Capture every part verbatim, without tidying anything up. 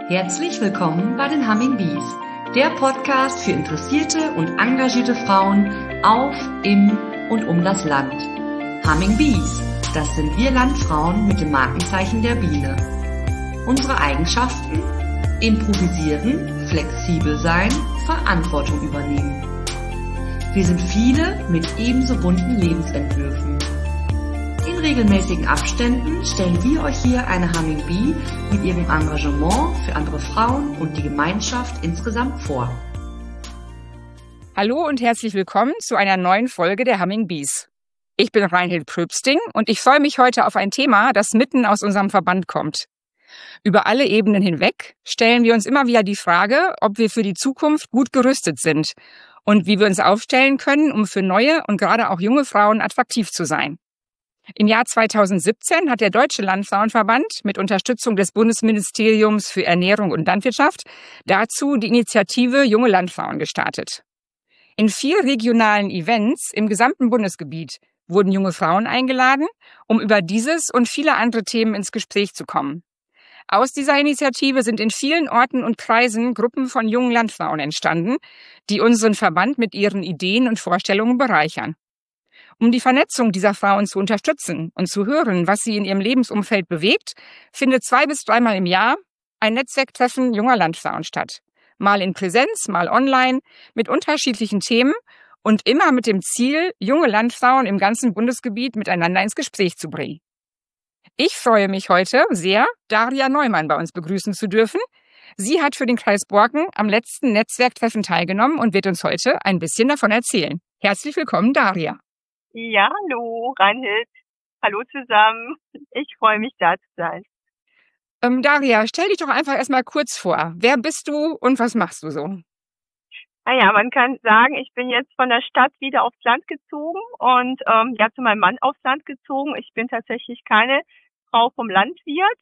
Herzlich willkommen bei den Humming Bees, der Podcast für interessierte und engagierte Frauen auf, im und um das Land. Humming Bees, das sind wir Landfrauen mit dem Markenzeichen der Biene. Unsere Eigenschaften? Improvisieren, flexibel sein, Verantwortung übernehmen. Wir sind viele mit ebenso bunten Lebensentwürfen. In regelmäßigen Abständen stellen wir euch hier eine Humming Bee mit ihrem Engagement für andere Frauen und die Gemeinschaft insgesamt vor. Hallo und herzlich willkommen zu einer neuen Folge der Humming Bees. Ich bin Reinhild Pröbsting und ich freue mich heute auf ein Thema, das mitten aus unserem Verband kommt. Über alle Ebenen hinweg stellen wir uns immer wieder die Frage, ob wir für die Zukunft gut gerüstet sind und wie wir uns aufstellen können, um für neue und gerade auch junge Frauen attraktiv zu sein. Im Jahr zweitausendsiebzehn hat der Deutsche Landfrauenverband mit Unterstützung des Bundesministeriums für Ernährung und Landwirtschaft dazu die Initiative Junge Landfrauen gestartet. In vier regionalen Events im gesamten Bundesgebiet wurden junge Frauen eingeladen, um über dieses und viele andere Themen ins Gespräch zu kommen. Aus dieser Initiative sind in vielen Orten und Kreisen Gruppen von jungen Landfrauen entstanden, die unseren Verband mit ihren Ideen und Vorstellungen bereichern. Um die Vernetzung dieser Frauen zu unterstützen und zu hören, was sie in ihrem Lebensumfeld bewegt, findet zwei bis dreimal im Jahr ein Netzwerktreffen junger Landfrauen statt. Mal in Präsenz, mal online, mit unterschiedlichen Themen und immer mit dem Ziel, junge Landfrauen im ganzen Bundesgebiet miteinander ins Gespräch zu bringen. Ich freue mich heute sehr, Daria Neumann bei uns begrüßen zu dürfen. Sie hat für den Kreis Borken am letzten Netzwerktreffen teilgenommen und wird uns heute ein bisschen davon erzählen. Herzlich willkommen, Daria. Ja, hallo, Reinhild. Hallo zusammen. Ich freue mich, da zu sein. Ähm, Daria, stell dich doch einfach erstmal kurz vor. Wer bist du und was machst du so? Naja, man kann sagen, ich bin jetzt von der Stadt wieder aufs Land gezogen und ähm, ja, zu meinem Mann aufs Land gezogen. Ich bin tatsächlich keine Frau vom Landwirt,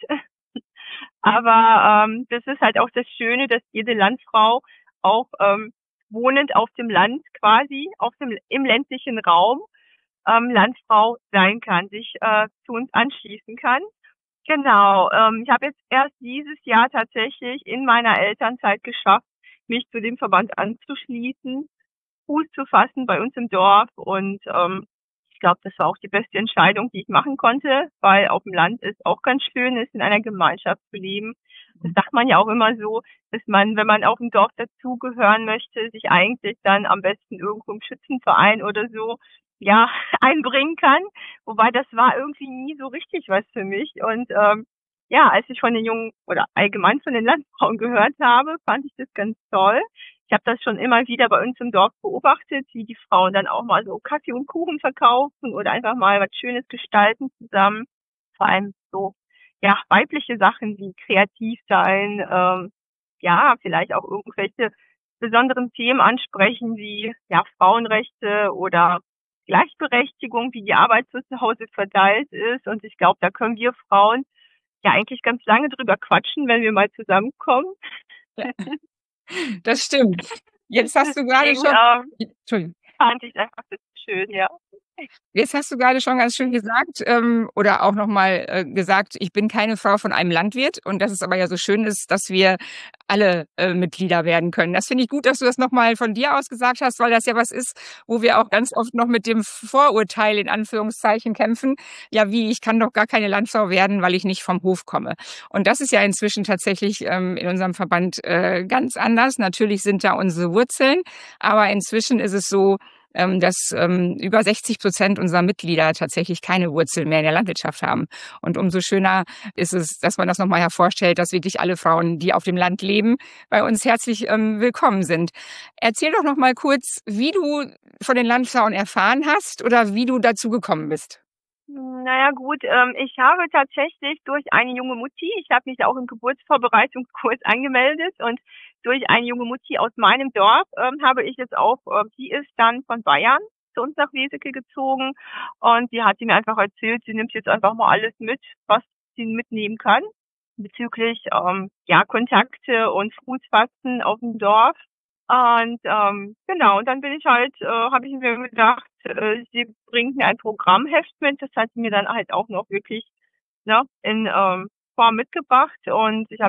aber ähm, das ist halt auch das Schöne, dass jede Landfrau auch ähm, wohnend auf dem Land quasi, auf dem im ländlichen Raum, Ähm, Landfrau sein kann, sich äh, zu uns anschließen kann. Genau, ähm, ich habe jetzt erst dieses Jahr tatsächlich in meiner Elternzeit geschafft, mich zu dem Verband anzuschließen, Fuß zu fassen bei uns im Dorf und ähm, ich glaube, das war auch die beste Entscheidung, die ich machen konnte, weil auf dem Land ist auch ganz schön, ist in einer Gemeinschaft zu leben. Das sagt man ja auch immer so, dass man, wenn man auf dem Dorf dazugehören möchte, sich eigentlich dann am besten irgendwo im Schützenverein oder so ja einbringen kann, wobei das war irgendwie nie so richtig was für mich und ähm, ja, als ich von den Jungen oder allgemein von den Landfrauen gehört habe, fand ich das ganz toll. Ich habe das schon immer wieder bei uns im Dorf beobachtet, wie die Frauen dann auch mal so Kaffee und Kuchen verkaufen oder einfach mal was Schönes gestalten zusammen, vor allem so ja weibliche Sachen wie kreativ sein, ähm, ja vielleicht auch irgendwelche besonderen Themen ansprechen wie ja Frauenrechte oder Gleichberechtigung, wie die Arbeit so zu Hause verteilt ist. Und ich glaube, da können wir Frauen ja eigentlich ganz lange drüber quatschen, wenn wir mal zusammenkommen. Ja, das stimmt. Jetzt hast du gerade Deswegen, schon... ähm, Entschuldigung. fand ich einfach das schön, ja. Jetzt hast du gerade schon ganz schön gesagt ähm, oder auch nochmal äh, gesagt, ich bin keine Frau von einem Landwirt und dass es aber ja so schön ist, dass wir alle äh, Mitglieder werden können. Das finde ich gut, dass du das nochmal von dir aus gesagt hast, weil das ja was ist, wo wir auch ganz oft noch mit dem Vorurteil in Anführungszeichen kämpfen. Ja, wie, ich kann doch gar keine Landfrau werden, weil ich nicht vom Hof komme. Und das ist ja inzwischen tatsächlich ähm, in unserem Verband äh, ganz anders. Natürlich sind da unsere Wurzeln, aber inzwischen ist es so, dass ähm, über sechzig Prozent unserer Mitglieder tatsächlich keine Wurzeln mehr in der Landwirtschaft haben. Und umso schöner ist es, dass man das nochmal hervorstellt, dass wirklich alle Frauen, die auf dem Land leben, bei uns herzlich ähm, willkommen sind. Erzähl doch noch mal kurz, wie du von den Landfrauen erfahren hast oder wie du dazu gekommen bist. Naja gut, ähm, ich habe tatsächlich durch eine junge Mutti, ich habe mich auch im Geburtsvorbereitungskurs angemeldet und durch eine junge Mutti aus meinem Dorf ähm, habe ich jetzt auch, äh, die ist dann von Bayern zu uns nach Weseke gezogen und die hat mir einfach erzählt, sie nimmt jetzt einfach mal alles mit, was sie mitnehmen kann bezüglich ähm, ja Kontakte und Fußfassen auf dem Dorf. Und ähm, genau, und dann bin ich halt, äh, habe ich mir gedacht, äh, sie bringt mir ein Programmheft mit, das hat sie mir dann halt auch noch wirklich ne, in ähm, Form mitgebracht und ich habe mich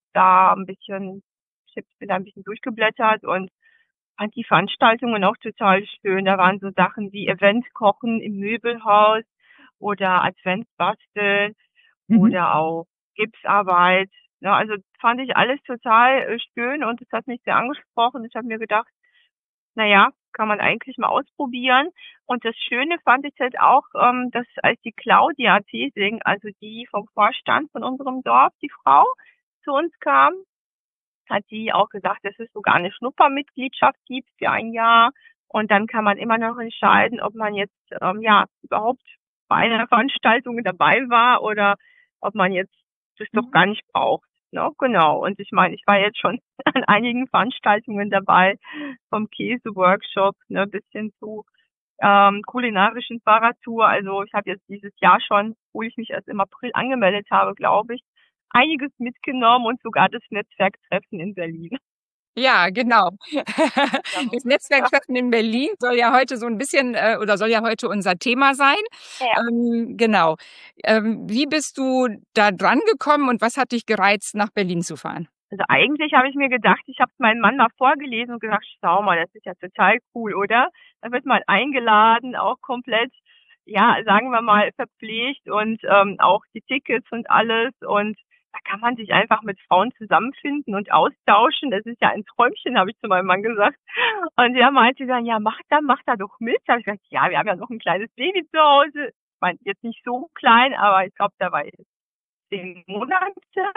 da ein bisschen, ich bin da ein bisschen durchgeblättert und fand die Veranstaltungen auch total schön. Da waren so Sachen wie Eventkochen im Möbelhaus oder Adventsbasteln Mhm. oder auch Gipsarbeit. Ja, also fand ich alles total äh, schön und es hat mich sehr angesprochen. Ich habe mir gedacht, na ja, kann man eigentlich mal ausprobieren. Und das Schöne fand ich halt auch, ähm, dass als die Claudia Thesing, also die vom Vorstand von unserem Dorf, die Frau, zu uns kam, hat die auch gesagt, dass es sogar eine Schnuppermitgliedschaft gibt für ein Jahr. Und dann kann man immer noch entscheiden, ob man jetzt ähm, ja überhaupt bei einer Veranstaltung dabei war oder ob man jetzt das doch gar nicht braucht. Ne? Genau. Und ich meine, ich war jetzt schon an einigen Veranstaltungen dabei, vom Käse-Workshop, ne, bis hin zu ähm, kulinarischen Fahrradtour. Also ich habe jetzt dieses Jahr schon, obwohl ich mich erst im April angemeldet habe, glaube ich, einiges mitgenommen und sogar das Netzwerktreffen in Berlin. Ja, genau. Genau. Das Netzwerktreffen in Berlin soll ja heute so ein bisschen äh, oder soll ja heute unser Thema sein. Ja. Ähm, genau. Ähm, wie bist du da dran gekommen und was hat dich gereizt, nach Berlin zu fahren? Also eigentlich habe ich mir gedacht, ich habe es meinem Mann mal vorgelesen und gesagt, schau mal, das ist ja total cool, oder? Da wird man eingeladen, auch komplett, ja, sagen wir mal, verpflegt und ähm, auch die Tickets und alles. Und da kann man sich einfach mit Frauen zusammenfinden und austauschen. Das ist ja ein Träumchen, habe ich zu meinem Mann gesagt. Und er meinte dann, ja, mach da, mach da doch mit. Da habe ich gesagt, ja, wir haben ja noch ein kleines Baby zu Hause. Ich meine, jetzt nicht so klein, aber ich glaube, da war jetzt zehn Monate.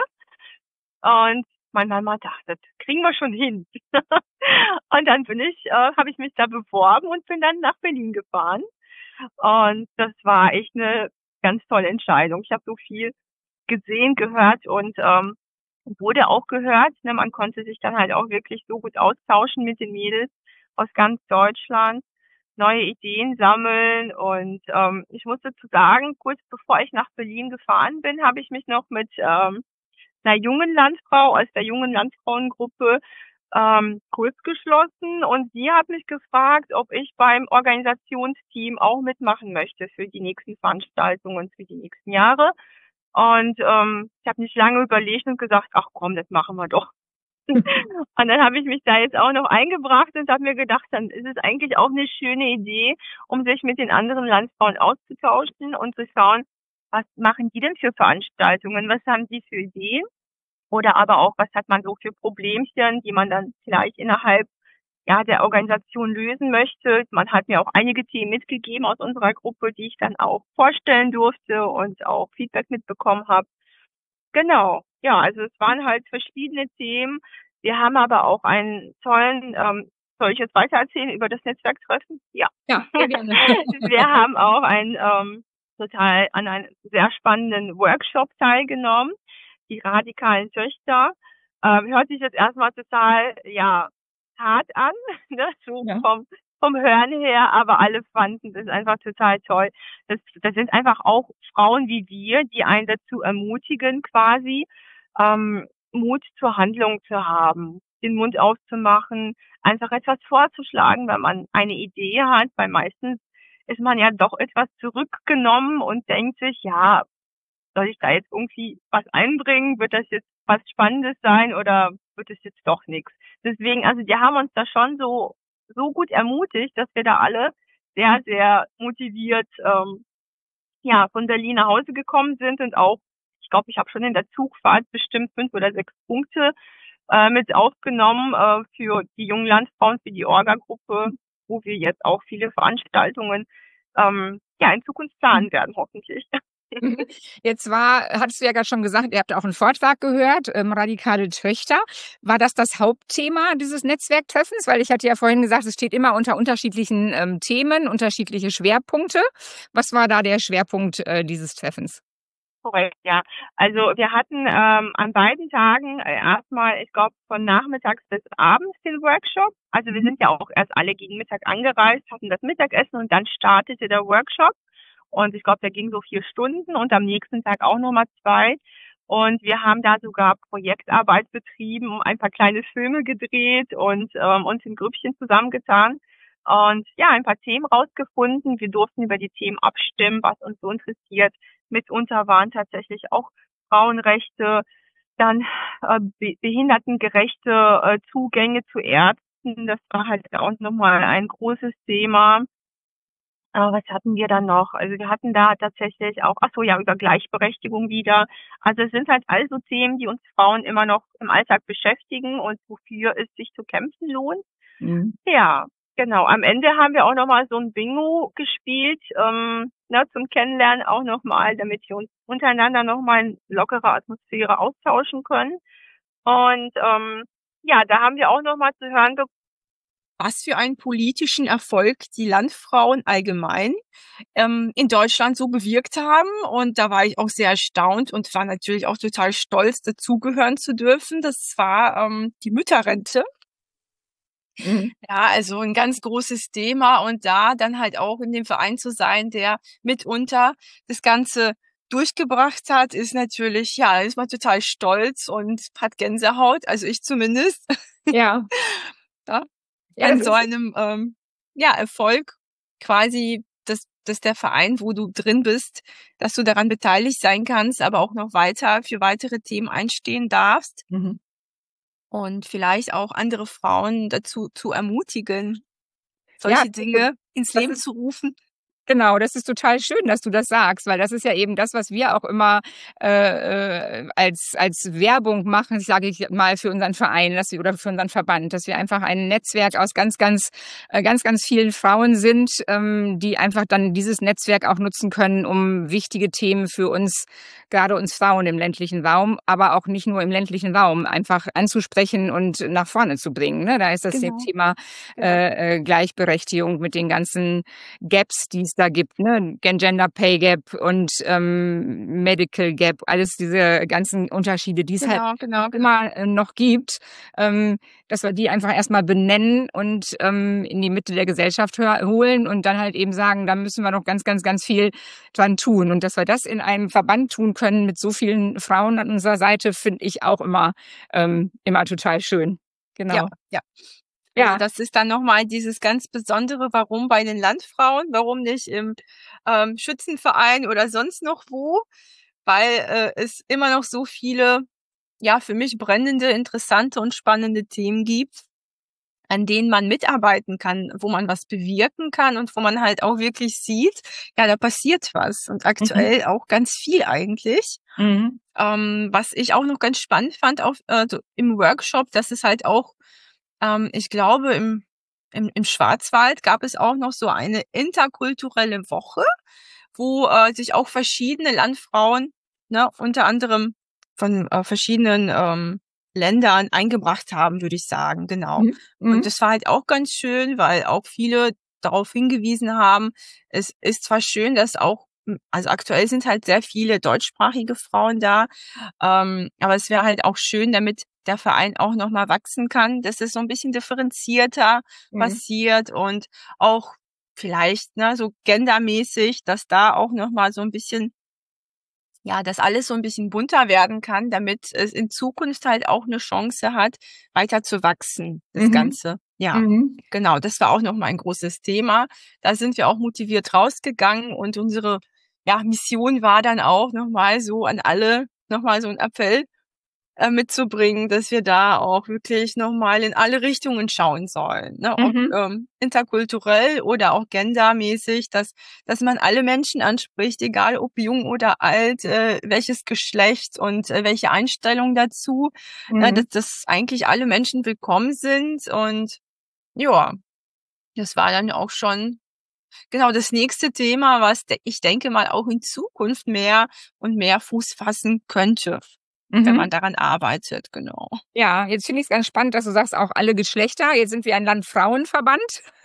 Und mein Mann meinte, ach, das kriegen wir schon hin. Und dann bin ich, äh, habe ich mich da beworben und bin dann nach Berlin gefahren. Und das war echt eine ganz tolle Entscheidung. Ich habe so viel gesehen, gehört und ähm, wurde auch gehört. Ne? Man konnte sich dann halt auch wirklich so gut austauschen mit den Mädels aus ganz Deutschland, neue Ideen sammeln. Und ähm, ich muss dazu sagen, kurz bevor ich nach Berlin gefahren bin, habe ich mich noch mit ähm, einer jungen Landfrau aus der jungen Landfrauengruppe ähm, kurz geschlossen und sie hat mich gefragt, ob ich beim Organisationsteam auch mitmachen möchte für die nächsten Veranstaltungen, für die nächsten Jahre. Und ähm, ich habe nicht lange überlegt und gesagt, ach komm, das machen wir doch. Und dann habe ich mich da jetzt auch noch eingebracht und habe mir gedacht, dann ist es eigentlich auch eine schöne Idee, um sich mit den anderen Landfrauen auszutauschen und zu schauen, was machen die denn für Veranstaltungen, was haben die für Ideen oder aber auch, was hat man so für Problemchen, die man dann vielleicht innerhalb ja, der Organisation lösen möchte. Man hat mir auch einige Themen mitgegeben aus unserer Gruppe, die ich dann auch vorstellen durfte und auch Feedback mitbekommen habe. Genau, ja, also es waren halt verschiedene Themen. Wir haben aber auch einen tollen, ähm, soll ich jetzt weitererzählen über das Netzwerktreffen? Ja. Ja, sehr gerne. Wir haben auch ein, ähm, total an einem sehr spannenden Workshop teilgenommen, die radikalen Töchter. Ähm, hört sich jetzt erstmal total, ja, hart an, ne, so Ja. vom, vom Hören her, aber alle fanden das einfach total toll. Das, das sind einfach auch Frauen wie wir, die einen dazu ermutigen, quasi ähm, Mut zur Handlung zu haben, den Mund aufzumachen, einfach etwas vorzuschlagen, wenn man eine Idee hat, weil meistens ist man ja doch etwas zurückgenommen und denkt sich, ja, soll ich da jetzt irgendwie was einbringen? Wird das jetzt was Spannendes sein oder wird es jetzt doch nichts? Deswegen, also die haben uns da schon so so gut ermutigt, dass wir da alle sehr, sehr motiviert ähm, ja von Berlin nach Hause gekommen sind und auch, ich glaube, ich habe schon in der Zugfahrt bestimmt fünf oder sechs Punkte äh, mit aufgenommen äh, für die jungen Landfrauen, für die Orga-Gruppe, wo wir jetzt auch viele Veranstaltungen ähm, ja in Zukunft planen werden, hoffentlich. Jetzt war, hattest du ja gerade schon gesagt, ihr habt auch einen Vortrag gehört, ähm, radikale Töchter. War das das Hauptthema dieses Netzwerktreffens? Weil ich hatte ja vorhin gesagt, es steht immer unter unterschiedlichen ähm, Themen, unterschiedliche Schwerpunkte. Was war da der Schwerpunkt äh, dieses Treffens? Korrekt, ja. Also wir hatten ähm, an beiden Tagen äh, erstmal, ich glaube, von nachmittags bis abends den Workshop. Also wir sind ja auch erst alle gegen Mittag angereist, hatten das Mittagessen und dann startete der Workshop. Und ich glaube, der ging so vier Stunden und am nächsten Tag auch nochmal zwei. Und wir haben da sogar Projektarbeit betrieben, ein paar kleine Filme gedreht und ähm, uns in Grüppchen zusammengetan. Und ja, ein paar Themen rausgefunden. Wir durften über die Themen abstimmen, was uns so interessiert. Mitunter waren tatsächlich auch Frauenrechte dann äh, be- behindertengerechte äh, Zugänge zu Ärzten, das war halt auch nochmal ein großes Thema. Äh, was hatten wir dann noch? Also wir hatten da tatsächlich auch, ach so, ja, über Gleichberechtigung wieder. Also es sind halt also Themen, die uns Frauen immer noch im Alltag beschäftigen und wofür es sich zu kämpfen lohnt. Mhm. Ja, genau. Am Ende haben wir auch nochmal so ein Bingo gespielt, ähm, ne, zum Kennenlernen auch nochmal, damit wir uns untereinander nochmal in lockerer Atmosphäre austauschen können. Und ähm, ja, da haben wir auch nochmal zu hören bekommen, was für einen politischen Erfolg die Landfrauen allgemein ähm, in Deutschland so bewirkt haben. Und da war ich auch sehr erstaunt und war natürlich auch total stolz, dazugehören zu dürfen. Das war ähm, die Mütterrente. Mhm. Ja, also ein ganz großes Thema und da dann halt auch in dem Verein zu sein, der mitunter das Ganze durchgebracht hat, ist natürlich, ja, ist man total stolz und hat Gänsehaut, also ich zumindest, Ja. ja, Ja, an das so ist, einem ähm, ja, Erfolg quasi, dass, dass der Verein, wo du drin bist, dass du daran beteiligt sein kannst, aber auch noch weiter für weitere Themen einstehen darfst mhm. und vielleicht auch andere Frauen dazu zu ermutigen, Ja, solche Dinge ins das Leben ist zu rufen. genau, das ist total schön, dass du das sagst, weil das ist ja eben das, was wir auch immer äh, äh, als als Werbung machen, sage ich mal, für unseren Verein, dass wir oder für unseren Verband, dass wir einfach ein Netzwerk aus ganz, ganz, äh, ganz, ganz vielen Frauen sind, ähm, die einfach dann dieses Netzwerk auch nutzen können, um wichtige Themen für uns, gerade uns Frauen im ländlichen Raum, aber auch nicht nur im ländlichen Raum, einfach anzusprechen und nach vorne zu bringen. Ne? Da ist das Genau. Thema äh, äh, Gleichberechtigung mit den ganzen Gaps, die es da gibt, ne? Gender Pay Gap und ähm, Medical Gap, alles diese ganzen Unterschiede, die es halt Genau, genau, genau. immer äh, noch gibt, ähm, dass wir die einfach erstmal benennen und ähm, in die Mitte der Gesellschaft hör- holen und dann halt eben sagen, da müssen wir noch ganz, ganz, ganz viel dran tun. Und dass wir das in einem Verband tun können mit so vielen Frauen an unserer Seite, finde ich auch immer, ähm, immer total schön. Genau. Ja, ja. Also Ja. das ist dann nochmal dieses ganz Besondere, warum bei den Landfrauen, warum nicht im ähm, Schützenverein oder sonst noch wo, weil äh, es immer noch so viele, ja, für mich brennende, interessante und spannende Themen gibt, an denen man mitarbeiten kann, wo man was bewirken kann und wo man halt auch wirklich sieht, ja, da passiert was und aktuell auch ganz viel eigentlich. Mhm. Ähm, was ich auch noch ganz spannend fand auf, äh, so im Workshop, dass es halt auch, ähm, ich glaube, im, im, im Schwarzwald gab es auch noch so eine interkulturelle Woche, wo äh, sich auch verschiedene Landfrauen, ne, unter anderem von äh, verschiedenen ähm, Ländern eingebracht haben, würde ich sagen, genau. Mhm. Und Mhm. das war halt auch ganz schön, weil auch viele darauf hingewiesen haben, es ist zwar schön, dass auch, also aktuell sind halt sehr viele deutschsprachige Frauen da, ähm, aber es wäre halt auch schön, damit der Verein auch nochmal wachsen kann, dass es so ein bisschen differenzierter Mhm. passiert und auch vielleicht, ne, so gendermäßig, dass da auch nochmal so ein bisschen, ja, dass alles so ein bisschen bunter werden kann, damit es in Zukunft halt auch eine Chance hat, weiter zu wachsen, das Mhm. Ganze. Ja, Mhm. genau, das war auch nochmal ein großes Thema. Da sind wir auch motiviert rausgegangen und unsere, ja, Mission war dann auch nochmal so an alle, nochmal so ein Appell äh, mitzubringen, dass wir da auch wirklich nochmal in alle Richtungen schauen sollen, ne? Ob Mhm. ähm, interkulturell oder auch gendermäßig, dass dass man alle Menschen anspricht, egal ob jung oder alt, äh, welches Geschlecht und äh, welche Einstellung dazu, ne? Mhm. Dass, dass eigentlich alle Menschen willkommen sind und ja, das war dann auch schon genau das nächste Thema, was de- ich denke mal auch in Zukunft mehr und mehr Fuß fassen könnte, wenn Mhm. man daran arbeitet, genau. Ja, jetzt finde ich es ganz spannend, dass du sagst, auch alle Geschlechter. Jetzt sind wir ein Landfrauenverband.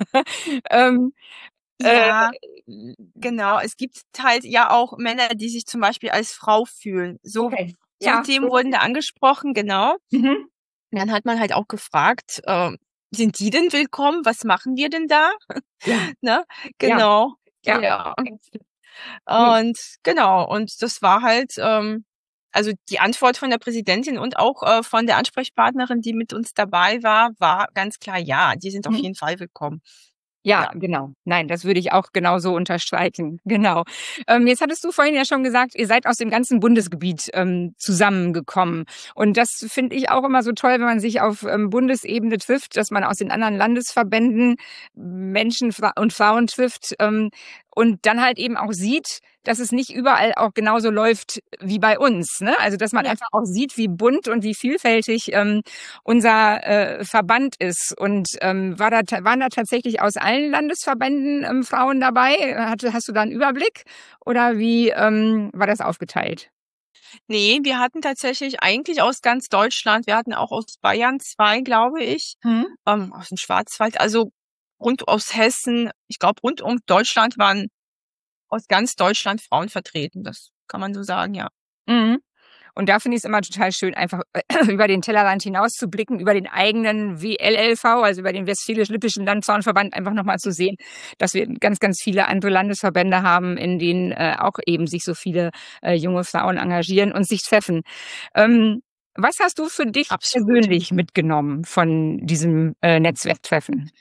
ähm, äh, Ja, genau. Es gibt halt ja auch Männer, die sich zum Beispiel als Frau fühlen. So, okay. so Ja. Themen wurden da angesprochen, genau. Mhm. Dann hat man halt auch gefragt, ähm, sind die denn willkommen? Was machen wir denn da? Ja. Ne? Ja. Genau. Ja. Ja. Nee. Und genau, und das war halt, ähm, also die Antwort von der Präsidentin und auch äh, von der Ansprechpartnerin, die mit uns dabei war, war ganz klar, ja, die sind auf Mhm. jeden Fall willkommen. Ja, Ja. genau. Nein, das würde ich auch genauso unterstreichen. Genau. Ähm, jetzt hattest du vorhin ja schon gesagt, ihr seid aus dem ganzen Bundesgebiet ähm, zusammengekommen. Und das finde ich auch immer so toll, wenn man sich auf ähm, Bundesebene trifft, dass man aus den anderen Landesverbänden Menschen fra- und Frauen trifft ähm, und dann halt eben auch sieht, dass es nicht überall auch genauso läuft wie bei uns. Ne? Also dass man Ja. einfach auch sieht, wie bunt und wie vielfältig ähm, unser äh, Verband ist. Und ähm, war da, ta- waren da tatsächlich aus allen Landesverbänden ähm, Frauen dabei? Hatte, hast du da einen Überblick? Oder wie ähm, war das aufgeteilt? Nee, wir hatten tatsächlich eigentlich aus ganz Deutschland, wir hatten auch aus Bayern zwei, glaube ich, Hm? ähm, aus dem Schwarzwald, also rund aus Hessen, ich glaube, rund um Deutschland waren aus ganz Deutschland Frauen vertreten. Das kann man so sagen, ja. Mhm. Und da finde ich es immer total schön, einfach über den Tellerrand hinaus zu blicken, über den eigenen W L L V, also über den Westfälisch-Lippischen Landfrauenverband, einfach nochmal zu sehen, dass wir ganz, ganz viele andere Landesverbände haben, in denen äh, auch eben sich so viele äh, junge Frauen engagieren und sich treffen. Ähm, was hast du für dich Absolut. persönlich mitgenommen von diesem äh, Netzwerktreffen?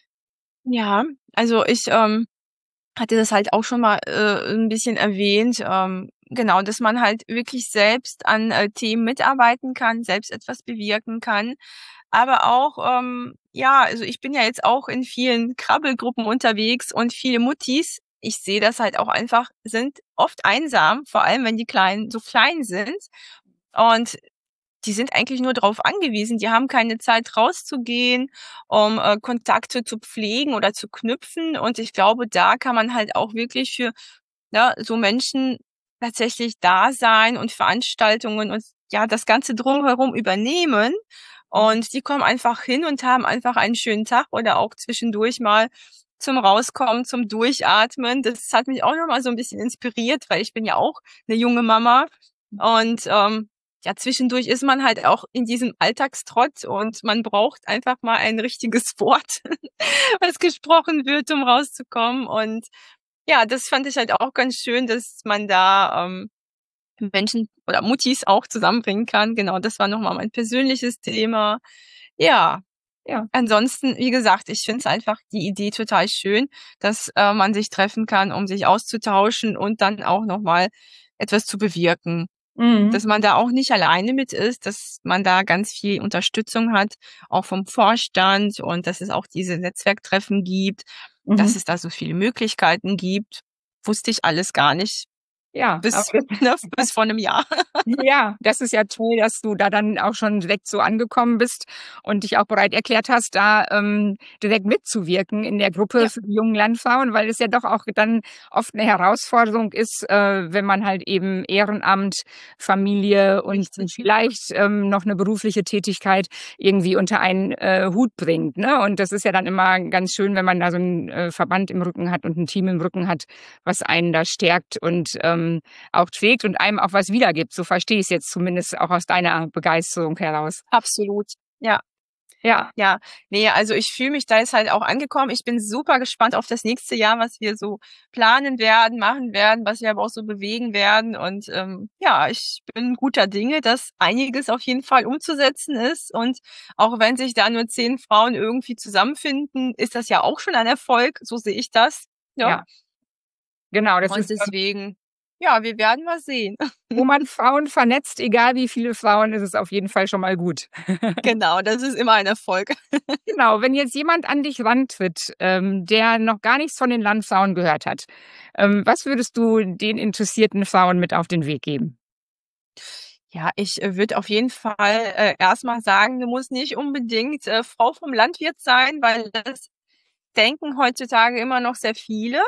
Ja, also ich ähm, hatte das halt auch schon mal äh, ein bisschen erwähnt, ähm, genau, dass man halt wirklich selbst an äh, Themen mitarbeiten kann, selbst etwas bewirken kann. Aber auch, ähm, ja, also ich bin ja jetzt auch in vielen Krabbelgruppen unterwegs und viele Muttis, ich sehe das halt auch einfach, sind oft einsam, vor allem wenn die Kleinen so klein sind. Und die sind eigentlich nur darauf angewiesen. Die haben keine Zeit rauszugehen, um äh, Kontakte zu pflegen oder zu knüpfen. Und ich glaube, da kann man halt auch wirklich für ja, so Menschen tatsächlich da sein und Veranstaltungen und ja, das Ganze drumherum übernehmen. Und die kommen einfach hin und haben einfach einen schönen Tag oder auch zwischendurch mal zum Rauskommen, zum Durchatmen. Das hat mich auch nochmal so ein bisschen inspiriert, weil ich bin ja auch eine junge Mama. Und ähm, ja, zwischendurch ist man halt auch in diesem Alltagstrott und man braucht einfach mal ein richtiges Wort, was gesprochen wird, um rauszukommen. Und ja, das fand ich halt auch ganz schön, dass man da ähm, Menschen oder Muttis auch zusammenbringen kann. Genau, das war nochmal mein persönliches Thema. Ja, Ja. ansonsten, wie gesagt, ich finde es einfach die Idee total schön, dass äh, man sich treffen kann, um sich auszutauschen und dann auch nochmal etwas zu bewirken. Mhm. Dass man da auch nicht alleine mit ist, dass man da ganz viel Unterstützung hat, auch vom Vorstand und dass es auch diese Netzwerktreffen gibt, dass Mhm. es da so viele Möglichkeiten gibt, wusste ich alles gar nicht Ja, aber bis, das ne, bis vor einem Jahr. Ja, das ist ja toll, dass du da dann auch schon direkt so angekommen bist und dich auch bereit erklärt hast, da ähm, direkt mitzuwirken in der Gruppe Ja, für die jungen Landfrauen, weil es ja doch auch dann oft eine Herausforderung ist, äh, wenn man halt eben Ehrenamt, Familie und richtig. vielleicht ähm, noch eine berufliche Tätigkeit irgendwie unter einen äh, Hut bringt. Ne? Und das ist ja dann immer ganz schön, wenn man da so einen äh, Verband im Rücken hat und ein Team im Rücken hat, was einen da stärkt und ähm, auch trägt und einem auch was wiedergibt. So verstehe ich es jetzt zumindest auch aus deiner Begeisterung heraus. Absolut. Ja. Ja. Ja, nee, also ich fühle mich da jetzt halt auch angekommen. Ich bin super gespannt auf das nächste Jahr, was wir so planen werden, machen werden, was wir aber auch so bewegen werden. Und ähm, ja, ich bin guter Dinge, dass einiges auf jeden Fall umzusetzen ist. Und auch wenn sich da nur zehn Frauen irgendwie zusammenfinden, ist das ja auch schon ein Erfolg. So sehe ich das. Ja. Ja, genau. Das Und ist, deswegen, ja, wir werden mal sehen. wo man Frauen vernetzt, egal wie viele Frauen, ist es auf jeden Fall schon mal gut. Genau, das ist immer ein Erfolg. Genau, wenn jetzt jemand an dich rantritt, ähm, der noch gar nichts von den Landfrauen gehört hat, ähm, was würdest du den interessierten Frauen mit auf den Weg geben? Ja, ich äh, würde auf jeden Fall äh, erst mal sagen, du musst nicht unbedingt äh, Frau vom Landwirt sein, weil das denken heutzutage immer noch sehr viele.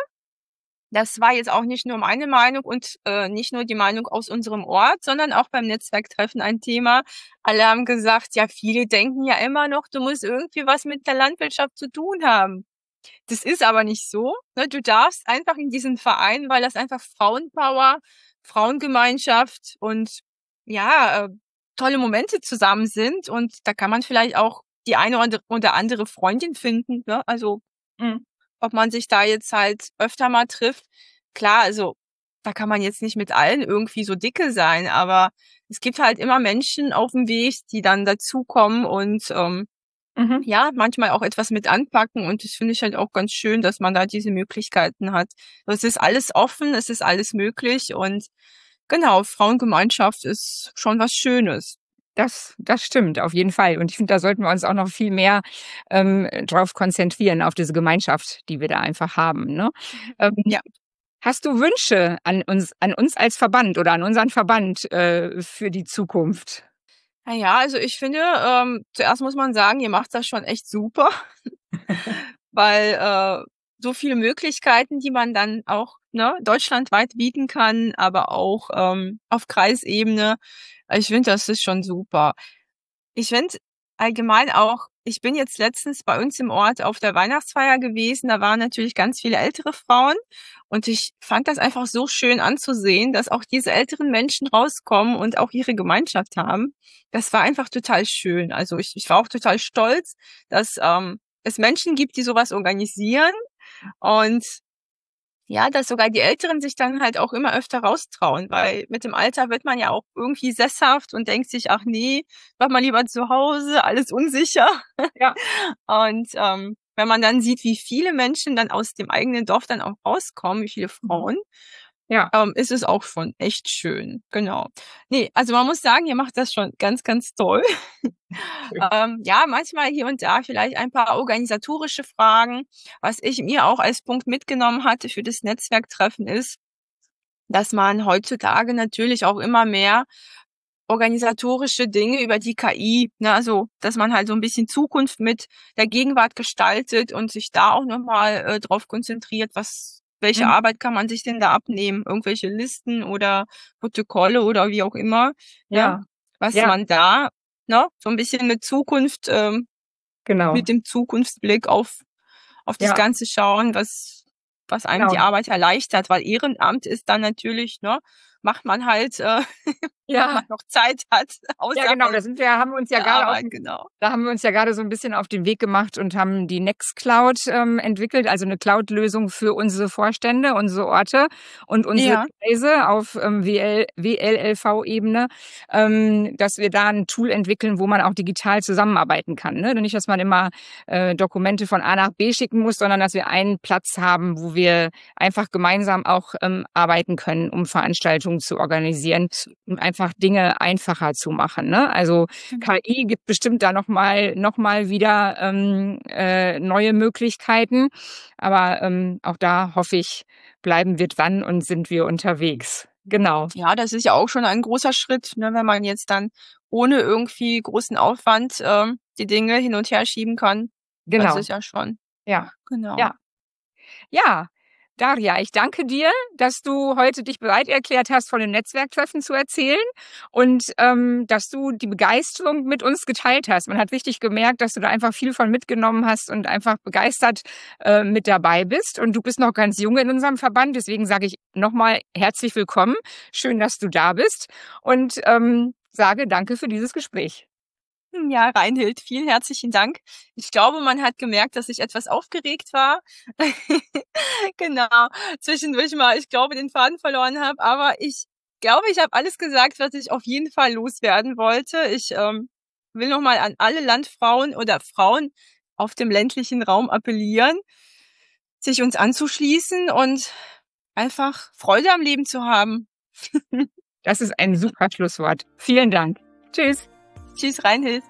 Das war jetzt auch nicht nur meine Meinung und äh, nicht nur die Meinung aus unserem Ort, sondern auch beim Netzwerktreffen ein Thema. Alle haben gesagt, ja, viele denken ja immer noch, du musst irgendwie was mit der Landwirtschaft zu tun haben. Das ist aber nicht so. Ne? Du darfst einfach in diesen Verein, weil das einfach Frauenpower, Frauengemeinschaft und ja, äh, tolle Momente zusammen sind. Und da kann man vielleicht auch die eine oder oder andere Freundin finden. Ne? Also Mhm. ob man sich da jetzt halt öfter mal trifft. Klar, also da kann man jetzt nicht mit allen irgendwie so dicke sein, aber es gibt halt immer Menschen auf dem Weg, die dann dazukommen und ähm, Mhm. Ja, manchmal auch etwas mit anpacken und das finde ich halt auch ganz schön, dass man da diese Möglichkeiten hat. Es ist alles offen, es ist alles möglich und genau, Frauengemeinschaft ist schon was Schönes. Das, das stimmt, auf jeden Fall. Und ich finde, da sollten wir uns auch noch viel mehr ähm, drauf konzentrieren, auf diese Gemeinschaft, die wir da einfach haben. Ne? Ähm, Ja. Hast du Wünsche an uns, an uns als Verband oder an unseren Verband äh, für die Zukunft? Na ja, also ich finde, ähm, zuerst muss man sagen, ihr macht das schon echt super, weil äh, so viele Möglichkeiten, die man dann auch ne, deutschlandweit bieten kann, aber auch ähm, auf Kreisebene. Ich finde, das ist schon super. Ich finde allgemein auch, ich bin jetzt letztens bei uns im Ort auf der Weihnachtsfeier gewesen, da waren natürlich ganz viele ältere Frauen und ich fand das einfach so schön anzusehen, dass auch diese älteren Menschen rauskommen und auch ihre Gemeinschaft haben. Das war einfach total schön. Also ich, ich war auch total stolz, dass ähm, es Menschen gibt, die sowas organisieren und ja, dass sogar die Älteren sich dann halt auch immer öfter raustrauen, weil mit dem Alter wird man ja auch irgendwie sesshaft und denkt sich, ach nee, bleib mal lieber zu Hause, alles unsicher. Ja. Und ähm, wenn man dann sieht, wie viele Menschen dann aus dem eigenen Dorf dann auch rauskommen, wie viele Frauen, Ja. ähm, ist es auch schon echt schön. Genau. Nee, also man muss sagen, ihr macht das schon ganz, ganz toll. ähm, ja, manchmal hier und da vielleicht ein paar organisatorische Fragen. Was ich mir auch als Punkt mitgenommen hatte für das Netzwerktreffen ist, dass man heutzutage natürlich auch immer mehr organisatorische Dinge über die K I, ne, also dass man halt so ein bisschen Zukunft mit der Gegenwart gestaltet und sich da auch nochmal äh, drauf konzentriert, was welche Mhm. Arbeit kann man sich denn da abnehmen? Irgendwelche Listen oder Protokolle oder wie auch immer, Ja. ne? Was Ja. man da, ne, so ein bisschen mit Zukunft, ähm, Genau. mit dem Zukunftsblick auf auf das Ja. Ganze schauen, was was einem Genau. die Arbeit erleichtert, weil Ehrenamt ist dann natürlich, ne, macht man halt, äh, wenn Ja. man noch Zeit hat, Ja, außerhalb genau. Da sind wir, haben wir uns ja der gerade auf, Arbeit, genau. da haben wir uns ja gerade so ein bisschen auf den Weg gemacht und haben die Nextcloud ähm, entwickelt, also eine Cloud-Lösung für unsere Vorstände, unsere Orte und unsere Ja. Kreise auf ähm, W L, W L L V-Ebene, ähm, dass wir da ein Tool entwickeln, wo man auch digital zusammenarbeiten kann. Ne? Nicht, dass man immer äh, Dokumente von A nach B schicken muss, sondern dass wir einen Platz haben, wo wir einfach gemeinsam auch ähm, arbeiten können, um Veranstaltungen zu organisieren, um einfach Dinge einfacher zu machen. Ne? Also K I gibt bestimmt da nochmal noch mal wieder ähm, äh, neue Möglichkeiten. Aber ähm, auch da hoffe ich, bleiben wir dran und sind wir unterwegs. Genau. Ja, das ist ja auch schon ein großer Schritt, ne, wenn man jetzt dann ohne irgendwie großen Aufwand ähm, die Dinge hin und her schieben kann. Das Genau. ist ja schon, Ja. genau. Ja. Ja. Daria, ich danke dir, dass du heute dich bereit erklärt hast, von dem Netzwerktreffen zu erzählen und ähm, dass du die Begeisterung mit uns geteilt hast. Man hat richtig gemerkt, dass du da einfach viel von mitgenommen hast und einfach begeistert äh, mit dabei bist. Und du bist noch ganz jung in unserem Verband, deswegen sage ich nochmal herzlich willkommen. Schön, dass du da bist und ähm, sage danke für dieses Gespräch. Ja, Reinhild, vielen herzlichen Dank. Ich glaube, man hat gemerkt, dass ich etwas aufgeregt war. Genau, zwischendurch mal, ich glaube, den Faden verloren habe. Aber ich glaube, ich habe alles gesagt, was ich auf jeden Fall loswerden wollte. Ich ähm, will nochmal an alle Landfrauen oder Frauen auf dem ländlichen Raum appellieren, sich uns anzuschließen und einfach Freude am Leben zu haben. Das ist ein super Schlusswort. Vielen Dank. Tschüss. Tschüss, Reinhild.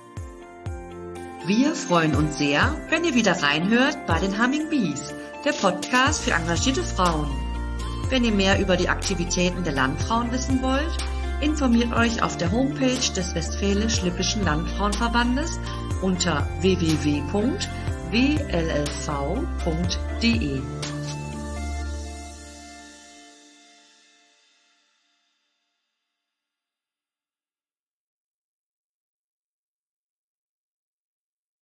Wir freuen uns sehr, wenn ihr wieder reinhört bei den Humming Bees, der Podcast für engagierte Frauen. Wenn ihr mehr über die Aktivitäten der Landfrauen wissen wollt, informiert euch auf der Homepage des Westfälisch-Lippischen Landfrauenverbandes unter w w w punkt w l l v punkt d e.